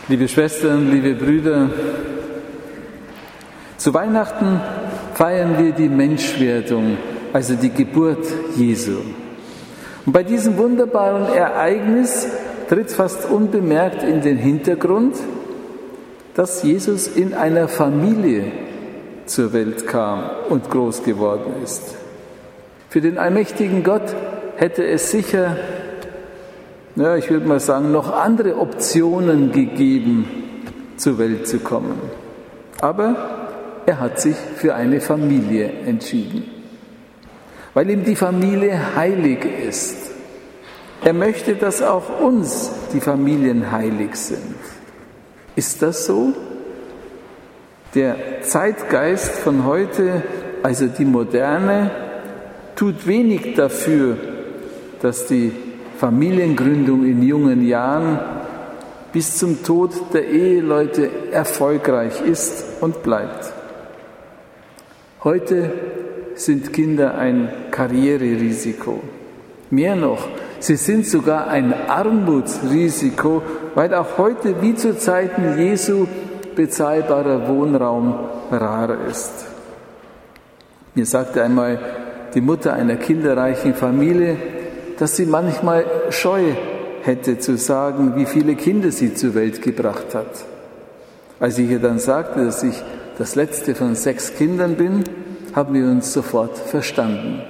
Liebe Schwestern, liebe Brüder, zu Weihnachten feiern wir die Menschwerdung, also die Geburt Jesu. Und bei diesem wunderbaren Ereignis tritt fast unbemerkt in den Hintergrund, dass Jesus in einer Familie zur Welt kam und groß geworden ist. Für den allmächtigen Gott hätte es sicher, ich würde mal sagen, noch andere Optionen gegeben, zur Welt zu kommen. Aber er hat sich für eine Familie entschieden, weil ihm die Familie heilig ist. Er möchte, dass auch uns die Familien heilig sind. Ist das so? Der Zeitgeist von heute, also die Moderne, tut wenig dafür, dass die Familiengründung in jungen Jahren bis zum Tod der Eheleute erfolgreich ist und bleibt. Heute sind Kinder ein Karriererisiko. Mehr noch, sie sind sogar ein Armutsrisiko, weil auch heute wie zu Zeiten Jesu bezahlbarer Wohnraum rar ist. Mir sagte einmal die Mutter einer kinderreichen Familie, dass sie manchmal Scheu hätte zu sagen, wie viele Kinder sie zur Welt gebracht hat. Als ich ihr dann sagte, dass ich das letzte von 6 Kindern bin, haben wir uns sofort verstanden.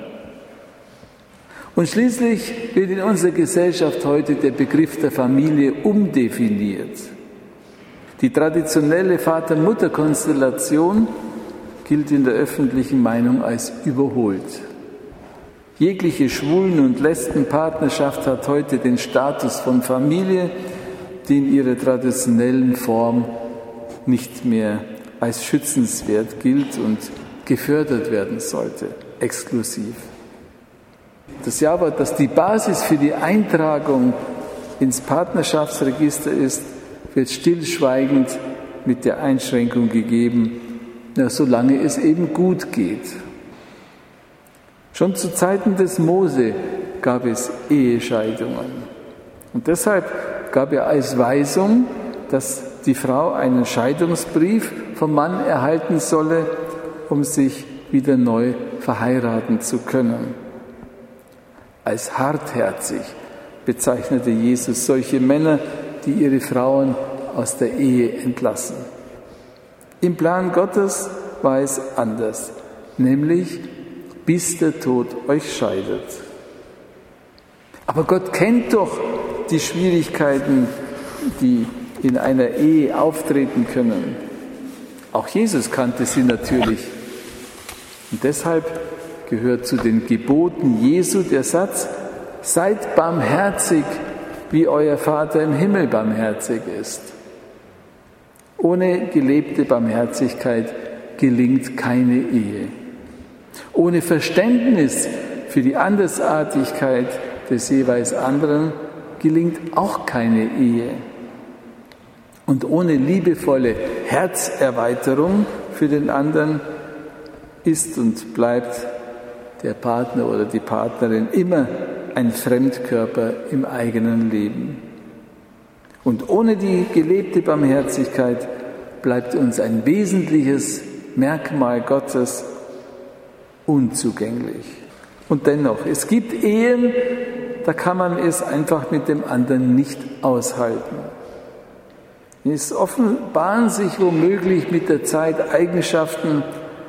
Und schließlich wird in unserer Gesellschaft heute der Begriff der Familie umdefiniert. Die traditionelle Vater-Mutter-Konstellation gilt in der öffentlichen Meinung als überholt. Jegliche Schwulen- und Lesbenpartnerschaft hat heute den Status von Familie, die in ihrer traditionellen Form nicht mehr als schützenswert gilt und gefördert werden sollte, exklusiv. Das Ja-Wort, das die Basis für die Eintragung ins Partnerschaftsregister ist, wird stillschweigend mit der Einschränkung gegeben, solange es eben gut geht. Schon zu Zeiten des Mose gab es Ehescheidungen. Und deshalb gab er als Weisung, dass die Frau einen Scheidungsbrief vom Mann erhalten solle, um sich wieder neu verheiraten zu können. Als hartherzig bezeichnete Jesus solche Männer, die ihre Frauen aus der Ehe entlassen. Im Plan Gottes war es anders, nämlich bis der Tod euch scheidet. Aber Gott kennt doch die Schwierigkeiten, die in einer Ehe auftreten können. Auch Jesus kannte sie natürlich. Und deshalb gehört zu den Geboten Jesu der Satz: Seid barmherzig, wie euer Vater im Himmel barmherzig ist. Ohne gelebte Barmherzigkeit gelingt keine Ehe. Ohne Verständnis für die Andersartigkeit des jeweils anderen gelingt auch keine Ehe. Und ohne liebevolle Herzerweiterung für den anderen ist und bleibt der Partner oder die Partnerin immer ein Fremdkörper im eigenen Leben. Und ohne die gelebte Barmherzigkeit bleibt uns ein wesentliches Merkmal Gottes unzugänglich. Und dennoch, es gibt Ehen, da kann man es einfach mit dem anderen nicht aushalten. Es offenbaren sich womöglich mit der Zeit Eigenschaften,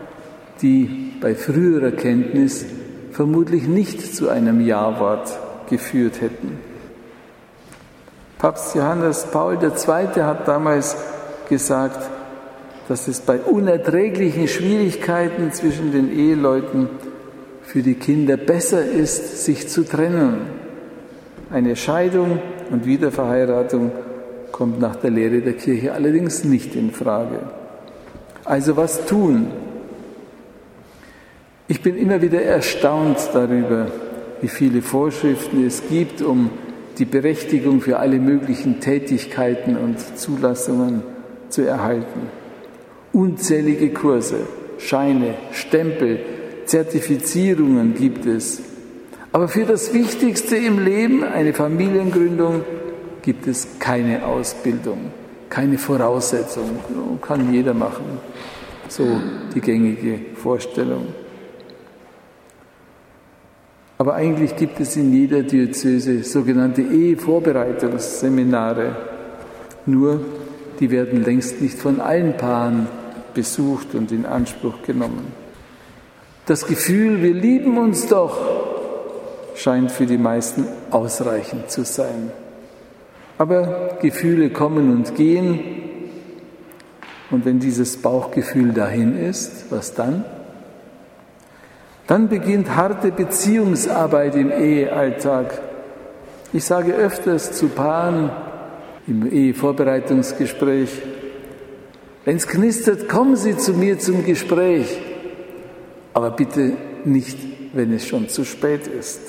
die bei früherer Kenntnis vermutlich nicht zu einem Ja-Wort geführt hätten. Papst Johannes Paul II. Hat damals gesagt, dass es bei unerträglichen Schwierigkeiten zwischen den Eheleuten für die Kinder besser ist, sich zu trennen. Eine Scheidung und Wiederverheiratung kommt nach der Lehre der Kirche allerdings nicht in Frage. Also was tun? Ich bin immer wieder erstaunt darüber, wie viele Vorschriften es gibt, um die Berechtigung für alle möglichen Tätigkeiten und Zulassungen zu erhalten. Unzählige Kurse, Scheine, Stempel, Zertifizierungen gibt es. Aber für das Wichtigste im Leben, eine Familiengründung, gibt es keine Ausbildung. keine Voraussetzung, kann jeder machen. So die gängige Vorstellung. Aber eigentlich gibt es in jeder Diözese sogenannte Ehevorbereitungsseminare. Nur, die werden längst nicht von allen Paaren besucht und in Anspruch genommen. Das Gefühl, wir lieben uns doch, scheint für die meisten ausreichend zu sein. Aber Gefühle kommen und gehen. Und wenn dieses Bauchgefühl dahin ist, was dann? Dann beginnt harte Beziehungsarbeit im Ehealltag. Ich sage öfters zu Paaren im Ehevorbereitungsgespräch, wenn es knistert, kommen Sie zu mir zum Gespräch, aber bitte nicht, wenn es schon zu spät ist.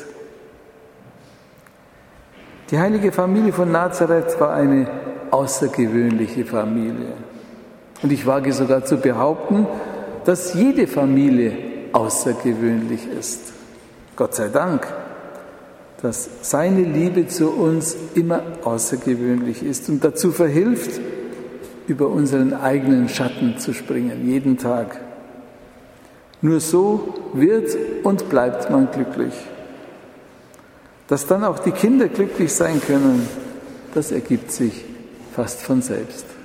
Die heilige Familie von Nazareth war eine außergewöhnliche Familie. Und ich wage sogar zu behaupten, dass jede Familie außergewöhnlich ist. Gott sei Dank, dass seine Liebe zu uns immer außergewöhnlich ist und dazu verhilft, über unseren eigenen Schatten zu springen, jeden Tag. Nur so wird und bleibt man glücklich. Dass dann auch die Kinder glücklich sein können, das ergibt sich fast von selbst.